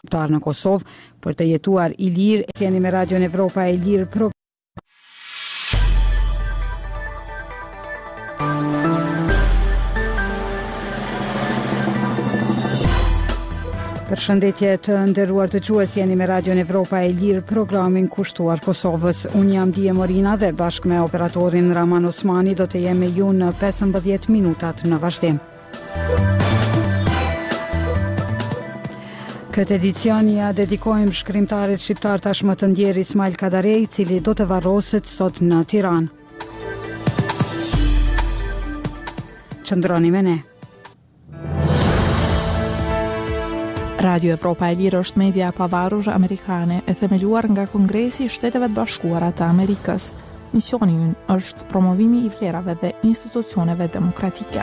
shqiptar në Kosovë për të jetuar i lirë. Jeni me Radion Evropa e Lirë. Përshëndetje të nderuar dëgjues, jeni me Radion Evropa e Lirë, programin kushtuar Kosovës. Unë jam Dije Morina dhe bashkë me operatorin Raman Osmani do të jem me ju në 15 minutat në vazhdim. Këtë edicion ja dedikojmë shkrimtarit shqiptar tashmë të ndjer Ismail Kadarej, i cili do të varroset sot në Tiranë. Qëndroni me ne. Radio Evropa e Lirë është media e pavarur amerikane e themeluar nga Kongresi i Shteteve të Bashkuara të Amerikës. Misioni i ynë është promovimi i vlerave dhe institucioneve demokratike.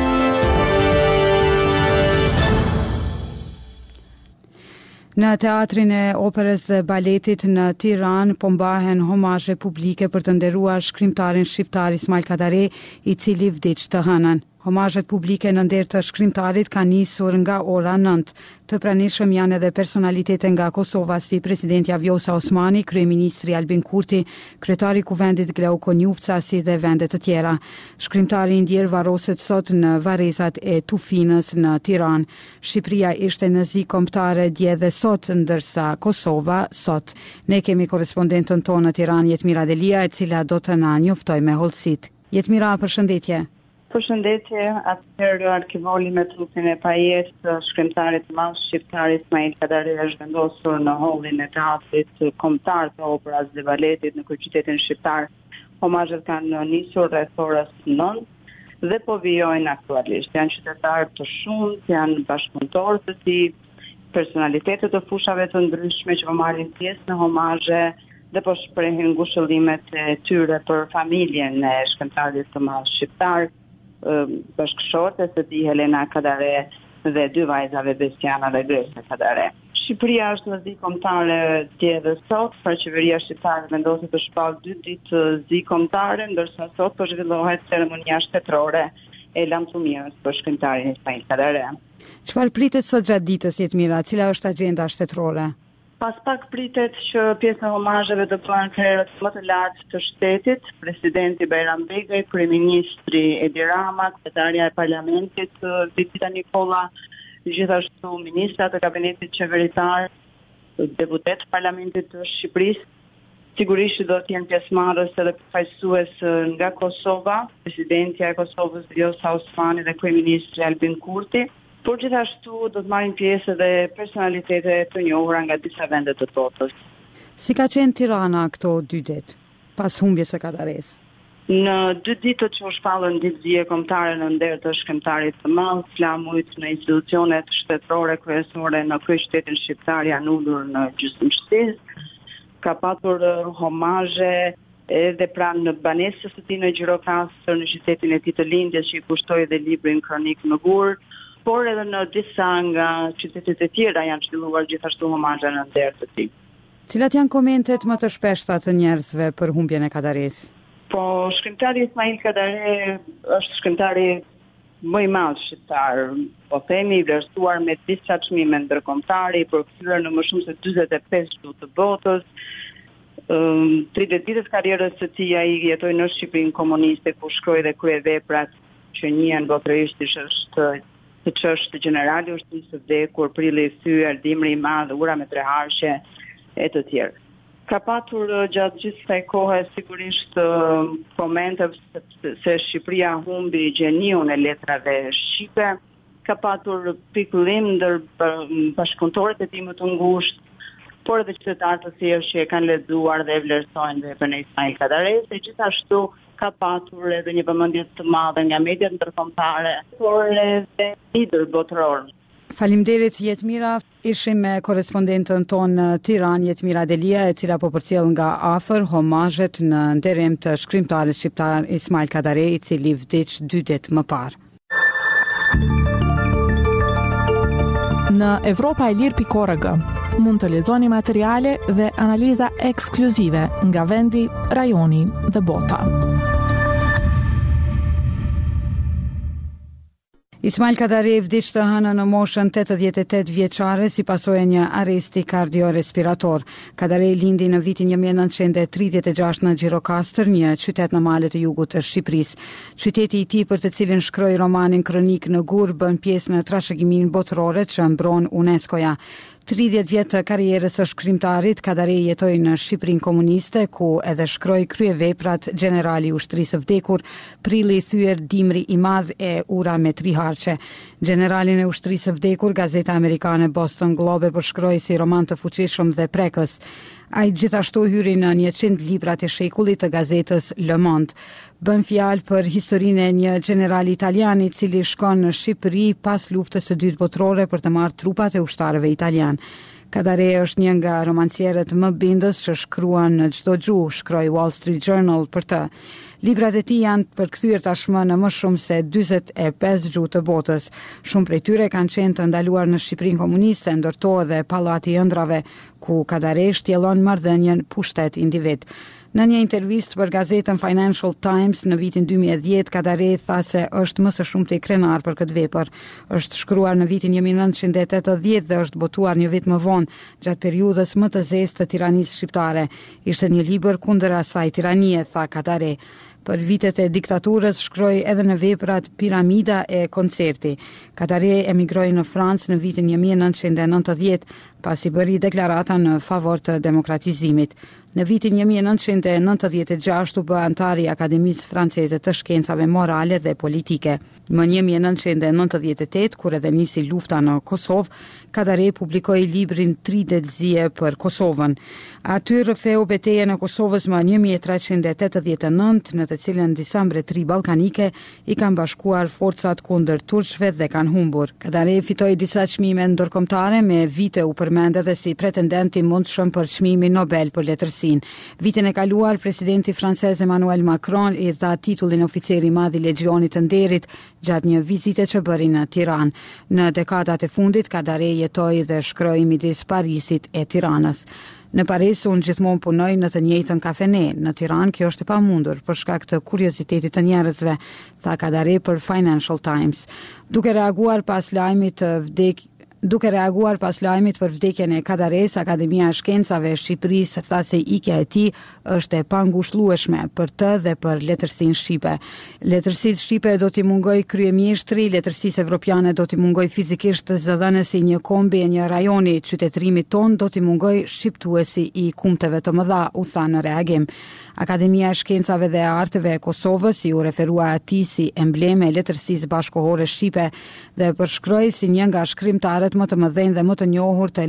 Në teatrin e operës dhe baletit në Tiranë po mbahen homazhe publike për të nderuar shkrimtarin shqiptar Ismail Kadarej, i cili vdiq të hënën. Homazhet publike në nder të shkrimtarit kanë nisur nga ora 9. Të pranishëm janë edhe personalitete nga Kosova si presidentja Vjosa Osmani, kryeministri Albin Kurti, kryetari i kuvendit Glauko Njufca si dhe vende të tjera. Shkrimtari i ndjer varroset sot në varrezat e Tufinës në Tiranë. Shqipëria ishte në zi kombëtare dje dhe sot, ndërsa Kosova sot. Ne kemi korrespondentën tonë në Tiranë, Jetmira Delia, e cila do të na njoftojë me hollësit. Jetmira, përshëndetje. Përshëndetje, atëherë arkivoli me trupin e pajetë të shkrimtarit të madh shqiptar Ismail Kadarej është vendosur në hallin e teatrit kombëtar të operës dhe baletit në kryeqytetin shqiptar. Homazhet kanë nisur rreth orës 9 dhe po vijojnë aktualisht. Janë qytetarë të shumtë, janë bashkëpunëtorë të tij, personalitete të fushave të ndryshme që po marrin pjesë në homazhe dhe po shprehin ngushëllimet e tyre për familjen e shkrimtarit të madh shqiptar, bashkëshortes të tij Helena Kadarej dhe dy vajzave Besiana dhe Gresa Kadarej. Shqipëria është në zi kombëtare dje dhe sot, pra qeveria shqiptare vendosi të shpallë 2 ditë zi kombëtare, ndërsa sot po zhvillohet ceremonia shtetërore e lamtumirës për shkrimtarin Ismail Kadarej. Çfarë pritet sot gjatë ditës, Jetmira? Cila është agjenda shtetërore? Pas pak pritet që pjesë e homazheve do bëhen krerët më të lartë të shtetit, presidenti Bajram Begaj, kryeministri Edi Rama, sekretarja e parlamentit Vita Nikola, gjithashtu ministrat e kabinetit qeveritar, deputet parlamentit të Shqipërisë. Sigurisht do të jenë pjesëmarrës edhe përfaqësues nga Kosova, presidentja e Kosovës Vjosa Osmani dhe kryeministri Albin Kurti. Por gjithashtu do të marrin pjesë edhe personalitete të njohura nga disa vende të botës. Si ka qenë Tirana këto 2 ditë, pas humbjes së Kadarejs? Në 2 ditët që u shpallën ditëzie kombëtare në nder të shkrimtarit të madh, flamujt në institucionet shtetërore kryesore në kryeqytetin shqiptar janë ulur në gjysmështisë, ka patur homazhe edhe pranë në banesës së tij në Gjirokastër, në qytetin e tij të lindjes që i kushtoi dhe librin Kronik në Gur, por edhe në disa nga qytetet e tjera janë zhvilluar gjithashtu homazhe në nder të tij. Cilat janë komentet më të shpeshta të njerëzve për humbjen e Kadarejs? Po, shkrimtari Ismail Kadarej është shkrimtari më i madh shqiptar, po themi i vlerësuar me disa çmime ndërkombëtare, i përkthyer në më shumë se 45 gjuhë të botës. 30 ditët karrierës së tij ai jetoi në Shqipërinë komuniste, ku shkroi dhe kryej veprat që njihen botërisht, siç është generali ushtrisë së vdekur, prilli i thyer, dimri i madh, ura me 3 harshe e të tjerë. Ka patur gjatë gjithë kësaj kohe sigurisht komente se Shqipëria humbi gjeniun e letrave shqipe, ka patur pikëllim ndër bashkëpunëtorët e tij më të ngushtë, por edhe qytetarë të thjeshtë që e kanë lexuar dhe e vlerësojnë vepën e Ismail Kadarejs, e gjithashtu ka patur edhe një vëmendje të madhe nga mediat ndërkombëtare, por edhe lider botëror. Faleminderit Jetmira, ishim me korrespondentën tonë në Tiranë, Jetmira Delia, e cila po përcjell nga afër homazhet në nderim të shkrimtarit shqiptar Ismail Kadarej, i cili vdiq 2 ditë më parë. Në evropaelir.org mund të lexoni materiale dhe analiza ekskluzive nga vendi, rajoni dhe bota. Ismail Kadare vdiq të hënën në moshën 88 vjeçare si pasojë e një arresti kardiorespirator. Kadare lindi në vitin 1936 në Gjirokastër, një qytet në malet e jugut të Shqipërisë. Qyteti i tij për të cilin shkroi romanin Kronik në Gur bën pjesë në trashëgiminë botërore që mbron UNESCO-ja. 30 vjet të karrierës së shkrimtarit, Kadare jetoi në Shqipërinë komuniste, ku edhe shkroi kryeveprat Generali i ushtrisë së vdekur, Prilli i thyer, Dimri i madh e ura me 3 harçe. Generalin e ushtrisë së vdekur, gazeta amerikane Boston Globe përshkroi si roman të fuqishëm dhe prekës. Ai gjithashtu hyri në 100 librat e shekullit të gazetës Le Monde. Bën fjalë për historinë e një generali italian i cili shkon në Shqipëri pas luftës së dytë botërore për të marrë trupat e ushtarëve italian. Kadare është një nga romancierët më bindës që shkruan në çdo gjuhë, shkroi Wall Street Journal për të. Librat e tij janë përkthyer tashmë në më shumë se 45 gjuhë të botës. Shumë prej tyre kanë qenë të ndaluar në Shqipërinë komuniste, ndërtohet edhe Pallati i Ëndrave, ku Kadare shtjellon marrëdhënien pushtet-individ. Në një intervistë për gazetën Financial Times në vitin 2010, Kadare tha se është më së shumti krenar për këtë vepër. Është shkruar në vitin 1980 dhe është botuar një vit më vonë, gjatë periudhës më të zezë të tiranisë shqiptare. Ishte një libër kundër asaj tiranie, tha Kadare. Për vitet e diktaturës shkroi edhe në veprat Piramida e Koncerti. Kadare emigroi në Francë në vitin 1990, pasi bëri deklarata në favor të demokratizimit. Në vitin 1996 u bë antar i Akademisë Franceze të Shkencave Morale dhe Politike. Më 1998, kur edhe nisi lufta në Kosovë, Kadare publikoi librin 3 detëzie për Kosovën. Aty rrëfeu betejën e Kosovës më 1389, në të cilën disa mbretëri ballkanike i kanë bashkuar forcat kundër turqëve dhe kanë humbur. Kadare fitoi disa çmime ndërkombëtare, me vite u përmend edhe si pretendent i mundshëm për çmimin Nobel për letërsinë. Vitin e kaluar, presidenti francez Emmanuel Macron i dha titullin oficeri i madh i Legjionit të Nderit gjatë një vizite që bëri në Tiranë. Në dekadat e fundit, Kadare jetoi dhe shkroi midis Parisit e Tiranës. Në Paris unë gjithmonë punoj në të njëjtën kafene. Në Tiranë kjo është e pamundur për shkak të kuriozitetit të njerëzve, tha Kadare për Financial Times. Duke reaguar pas lajmit për vdekjen e Kadares, Akademia e Shkencave e Shqipërisë tha se ikja e tij është e pangushëllueshme për të dhe për letërsinë shqipe. Letërsitë shqipe do t'i mungoj kryeministri, letërsisë evropiane do t'i mungoj fizikisht zëdhënësi një kombi e një rajoni, qytetërimit ton do t'i mungoj shqiptuesi i kumteve të mëdha, u tha në reagim. Akademia e Shkencave dhe Arteve e Kosovës i u referua atij si embleme e letërsisë bashkëkohore shqipe dhe përshkroi si një nga shkrimtarët më të mëdhenj dhe më të njohur të